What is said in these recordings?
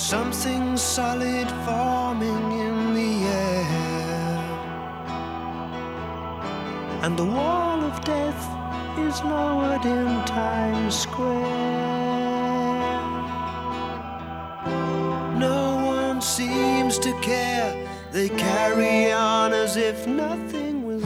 something solid forming in the air, and the wall of death is lowered in Times Square. No one seems to care. They carry on as if nothing was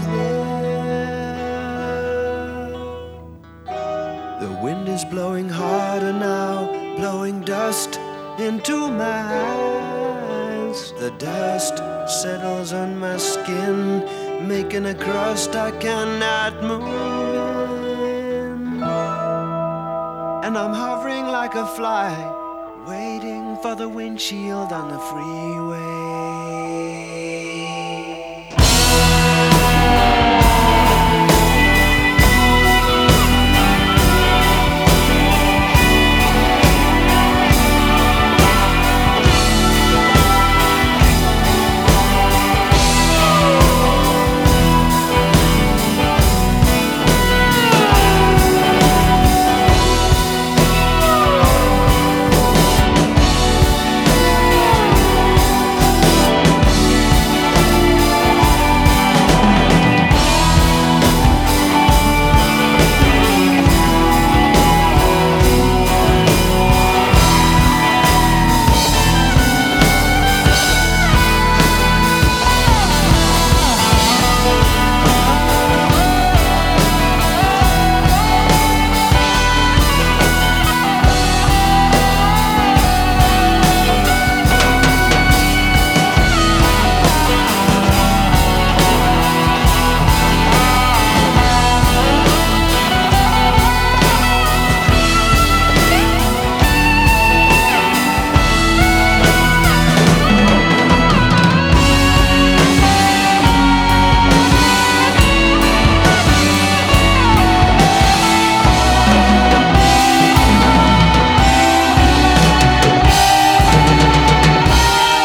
there. The wind is blowing harder now, blowing dust into my eyes. The dust settles on my skin, making a crust I cannot move in. And I'm hovering like a fly, waiting for the windshield on the freeway.